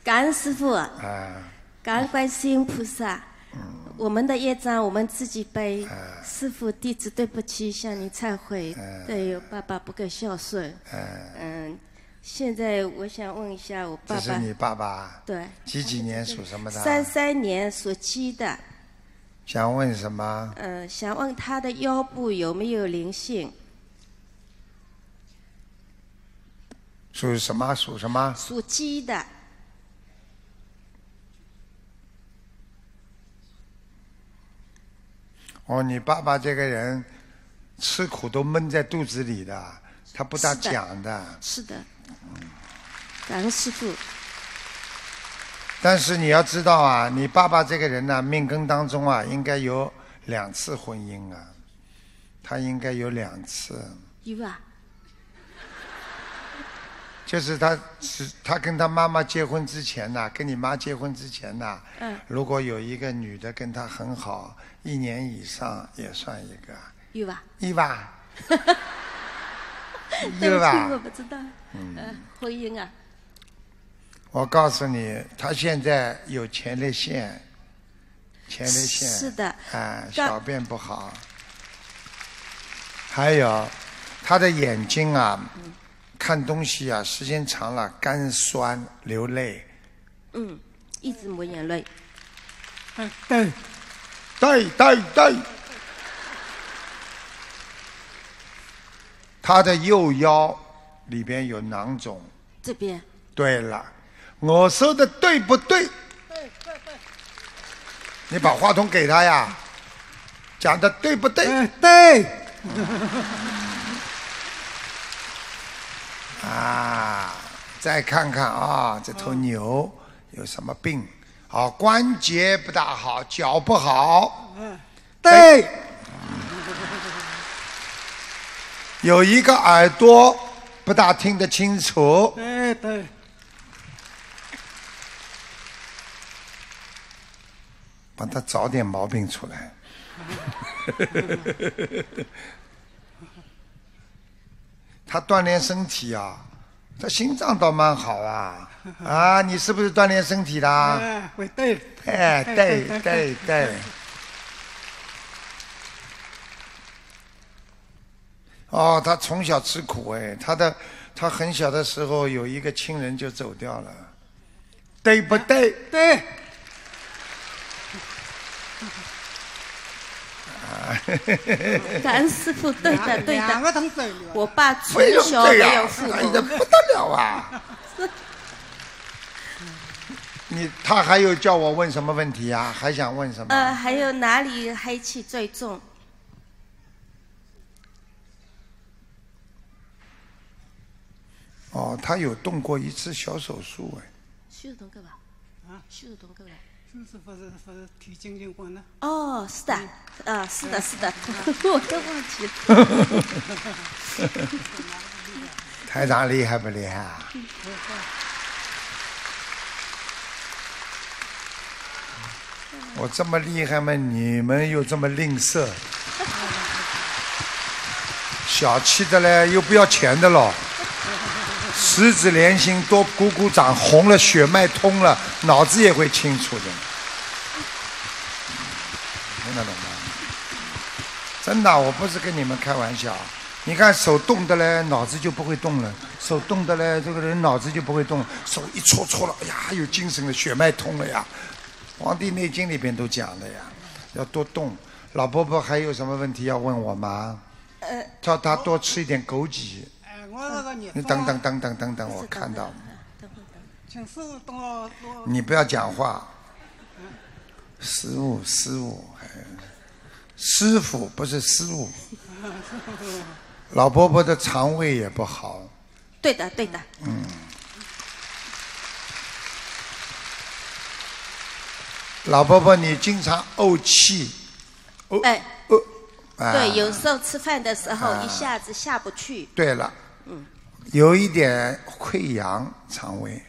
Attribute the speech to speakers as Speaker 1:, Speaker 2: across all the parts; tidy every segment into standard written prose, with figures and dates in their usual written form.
Speaker 1: 感恩师父，
Speaker 2: 啊，
Speaker 1: 感恩观世音菩萨。我们的业障我们自己背。师父，弟子对不起，向您忏悔。对，爸爸不够孝顺。现在我想问一下我爸爸。
Speaker 2: 这是你爸爸？
Speaker 1: 对。
Speaker 2: 几年属什么的
Speaker 1: ？33年属鸡的。
Speaker 2: 想问什么？
Speaker 1: 想问他的腰部有没有灵性？
Speaker 2: 属什么？属什么？
Speaker 1: 属鸡的。
Speaker 2: 哦，你爸爸这个人吃苦都闷在肚子里的，他不大讲的。
Speaker 1: 是的。感恩师父。
Speaker 2: 但是你要知道啊，你爸爸这个人呢，命根当中啊，应该有2次婚姻啊，他应该有2次。
Speaker 1: 有啊。
Speaker 2: 就是他跟他妈妈结婚之前呐，跟你妈结婚之前呐，如果有一个女的跟他很好，1年以上也算一个。
Speaker 1: 有吧？
Speaker 2: 有吧？
Speaker 1: 有吧？我不知道。婚姻啊。
Speaker 2: 我告诉你，他现在有前列腺。
Speaker 1: 是的。
Speaker 2: 小便不好。还有，他的眼睛啊。看东西啊，时间长了干酸流泪。
Speaker 1: 一直抹眼泪。
Speaker 2: 对。他的右腰里边有囊肿。
Speaker 1: 这边。
Speaker 2: 对了，我说的对不对？对。你把话筒给他呀，讲的对不对？对。啊，再看看啊，这头牛有什么病？关节不大好，脚不好。对。有一个耳朵不大听得清楚。对。帮他找点毛病出来。他锻炼身体啊，他心脏倒蛮好啊。你是不是锻炼身体的？对。对。他从小吃苦他很小的时候有一个亲人就走掉了，对不对？对。
Speaker 1: 感恩师父，对的。我爸从小没有父母。
Speaker 2: 不得了啊！他还有叫我问什么问题啊？还想问什么？
Speaker 1: 还有哪里黑气最重？
Speaker 2: 他有动过一次小手术
Speaker 1: 修动过吧？修动过吧？
Speaker 3: 是不是提精灵光呢？
Speaker 1: 是的，是的，我都忘记了。
Speaker 2: 台长厉害不厉害啊？我这么厉害吗？你们又这么吝啬，小气的嘞，又不要钱的咯。十指连心，多鼓鼓掌，红了血脉通了，脑子也会清楚的。听得懂吗？真的，我不是跟你们开玩笑。你看手动的嘞，脑子就不会动了；手动的嘞，这个人脑子就不会动了。手一搓了，哎呀，有精神了，血脉通了呀。《黄帝内经》里边都讲的呀，要多动。老伯伯还有什么问题要问我吗？叫他多吃一点枸杞。你等，我看到。
Speaker 3: 请师傅多。
Speaker 2: 你不要讲话。师傅，师傅不是师傅。老伯伯的肠胃也不好。
Speaker 1: 对的。
Speaker 2: 老伯伯，你经常怄气。
Speaker 1: 对，有时候吃饭的时候一下子下不去。
Speaker 2: 对了。有一点溃疡，肠胃。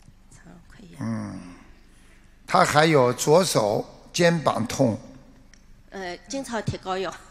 Speaker 2: 他还有左手肩膀痛。
Speaker 1: 经常贴膏药。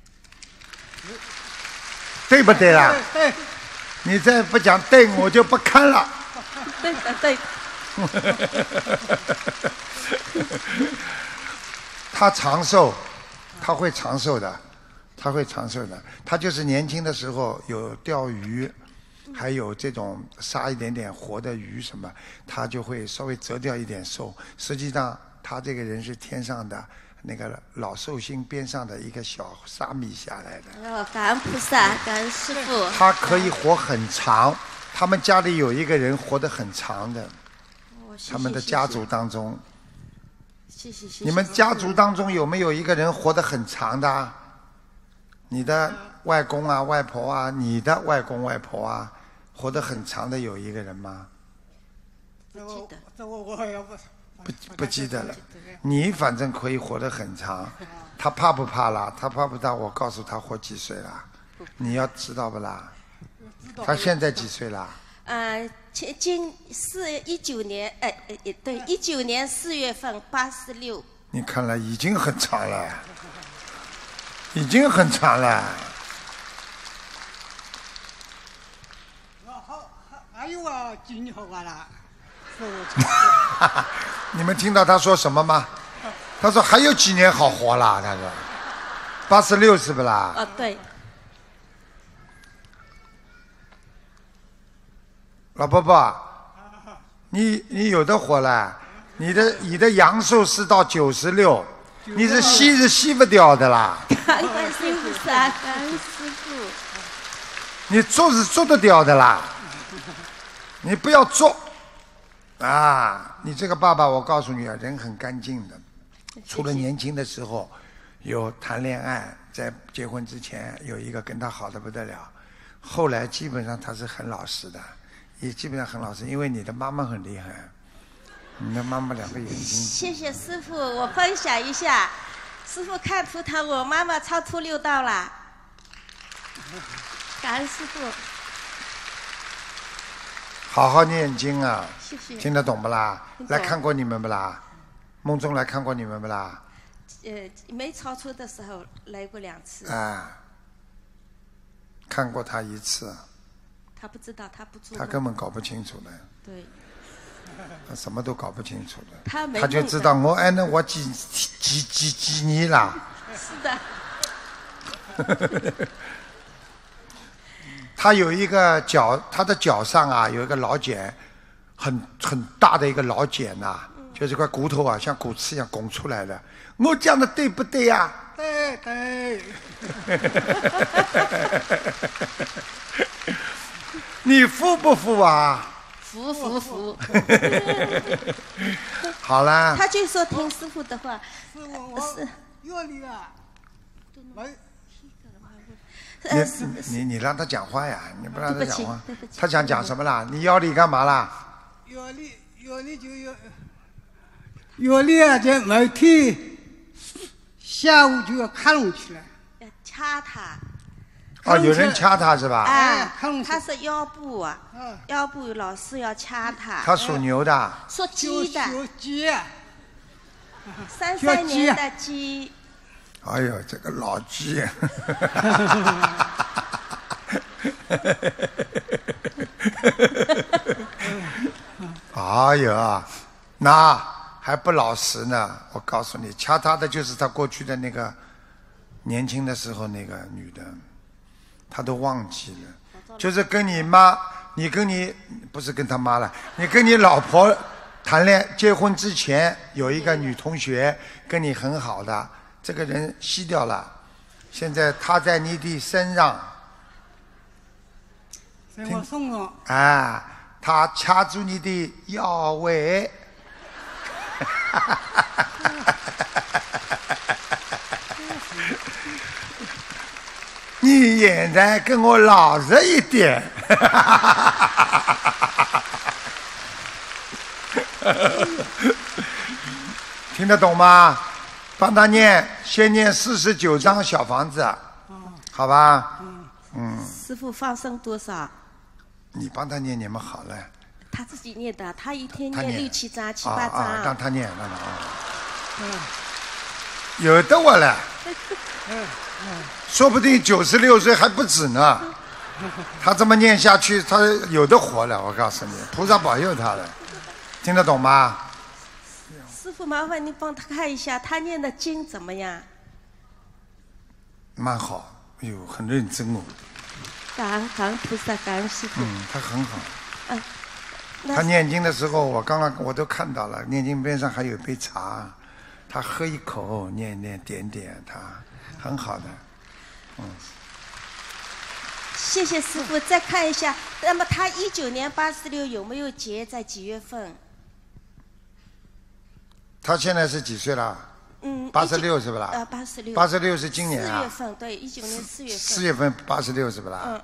Speaker 2: 对不对啦？
Speaker 3: 对。
Speaker 2: 你再不讲对，我就不看了。
Speaker 1: 对。
Speaker 2: 他长寿，他会长寿的，他会长寿的。他就是年轻的时候有钓鱼，还有这种杀一点点活的鱼什么，他就会稍微折掉一点寿。实际上，他这个人是天上的那个老寿星边上的一个小沙弥下来的。
Speaker 1: 哦，感恩菩萨，感恩师父。
Speaker 2: 他可以活很长，他们家里有一个人活得很长的，他们的家族当中。
Speaker 1: 谢谢。
Speaker 2: 你们家族当中有没有一个人活得很长的？你的外公啊、外婆啊，你的外公外婆啊，活得很长的有一个人吗？
Speaker 3: 这我也
Speaker 2: 不记得了。你反正可以活得很长，他怕不怕啦？他怕不怕？我告诉他活几岁啦？你要知道不啦？他现在几岁啦
Speaker 1: 19年对，19年4月份86。
Speaker 2: 你看来已经很长了，已经很长了。
Speaker 3: 还有啊，几年好玩了。
Speaker 2: 你们听到他说什么吗？他说还有几年好活啦，他说86是不啦？
Speaker 1: 对。
Speaker 2: 老伯伯，你有的活了，你的阳寿是到96，你是吸不掉的啦。
Speaker 1: 感恩师父，感恩师父。
Speaker 2: 你做是做得掉的啦，你不要做啊！你这个爸爸，我告诉你啊，人很干净的，除了年轻的时候有谈恋爱，在结婚之前有一个跟他好的不得了，后来基本上他是很老实的。也基本上很老实，因为你的妈妈很厉害，你的妈妈2个眼睛。
Speaker 1: 谢谢师父，我分享一下，师父看图腾，我妈妈超出6道了，感恩师父。
Speaker 2: 好好念经啊！
Speaker 1: 谢谢。
Speaker 2: 听得懂不啦？来看过你们不啦？梦中来看过你们不啦？
Speaker 1: 没超出的时候来过2次。
Speaker 2: 看过他1次。
Speaker 1: 他不知道，他不做。
Speaker 2: 他根本搞不清楚的。
Speaker 1: 对。
Speaker 2: 他什么都搞不清楚的。
Speaker 1: 他
Speaker 2: 就知道我那我几年了。
Speaker 1: 是的。
Speaker 2: 他有一个脚，他的脚上啊有一个老茧，很大的一个老茧呐，就是块骨头啊，像骨刺一样拱出来的。我讲的对不对呀？
Speaker 3: 对。
Speaker 2: 你服不服啊？
Speaker 1: 服。
Speaker 2: 好啦。
Speaker 1: 他就说听师父的话。
Speaker 3: 是。药力啊。
Speaker 2: 你让他讲话呀！你不让他讲话，他想讲什么啦？你腰里干嘛啦？
Speaker 3: 腰里就腰里啊，这每天下午就要看拢起来。
Speaker 1: 要掐他。
Speaker 2: 有人掐他是吧？
Speaker 1: 他是腰部啊，腰部老是要掐他。
Speaker 2: 他属牛的。
Speaker 1: 属鸡的。
Speaker 3: 属鸡。
Speaker 1: 33年的鸡。
Speaker 2: 哎呦，这个老鸡！哎呦，那还不老实呢！我告诉你，掐他的就是他过去的那个年轻的时候那个女的，他都忘记了。就是跟你妈，不是跟他妈了，你跟你老婆结婚之前有一个女同学跟你很好的。这个人吸掉了，现在他在你的身上，
Speaker 3: 在我身上。
Speaker 2: 他掐住你的腰围。你现在跟我老实一点。听得懂吗？帮他先念49张小房子，好吧？
Speaker 1: 师父放生多少？
Speaker 2: 你帮他念，你们好了。
Speaker 1: 他自己念的，他一天念6、7张、7、8张。
Speaker 2: 让他念，有的我了。说不定96岁还不止呢。他这么念下去，他有的活了。我告诉你，菩萨保佑他了。 听得懂吗？
Speaker 1: 师父，麻烦您帮他看一下，他念的经怎么样？
Speaker 2: 蛮好，哎呦，很认真哦。
Speaker 1: 感恩菩萨，感恩师父。
Speaker 2: 他很好。
Speaker 1: 那
Speaker 2: 他念经的时候，我都看到了，念经边上还有一杯茶，他喝一口，念点，他很好的。
Speaker 1: 谢谢师父，再看一下，那么他19年86有没有结在几月份？
Speaker 2: 他现在是几岁了？86是不啦
Speaker 1: ？86。
Speaker 2: 86是今年啊。
Speaker 1: 4月份，对，19年4月份。
Speaker 2: 4月份86是不啦？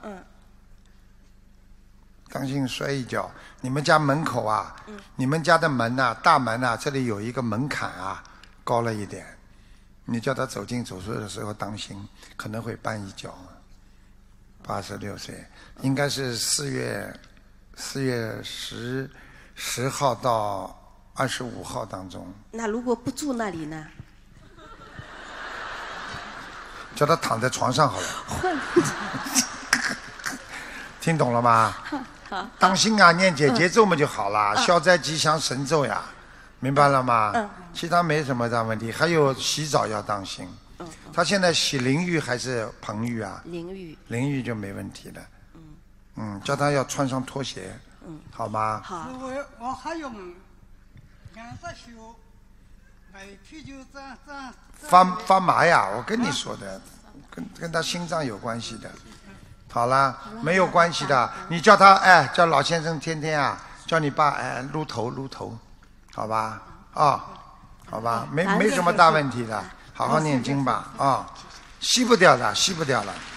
Speaker 2: 当心摔一跤。你们家门口啊，你们家的门啊，大门啊，这里有一个门槛啊，高了一点。你叫他走进走出的时候当心，可能会绊一跤。86岁，应该是4月10号到25号当中。
Speaker 1: 那如果不住那里呢？
Speaker 2: 叫他躺在床上好了。听懂了吗？
Speaker 1: 好。
Speaker 2: 当心啊，念姐姐咒嘛就好了，消灾吉祥神咒呀，明白了吗？其他没什么大问题，还有洗澡要当心。他现在洗淋浴还是盆浴啊？淋浴就没问题了。叫他要穿上拖鞋。好吗？
Speaker 1: 好。
Speaker 3: 我还有20宿，每天就这样。
Speaker 2: 发麻呀！我跟你说的，跟他心脏有关系的。好了，没有关系的。你叫他叫老先生天天啊，叫你爸撸头，好吧？好吧，没什么大问题的。好好念经吧，吸不掉的。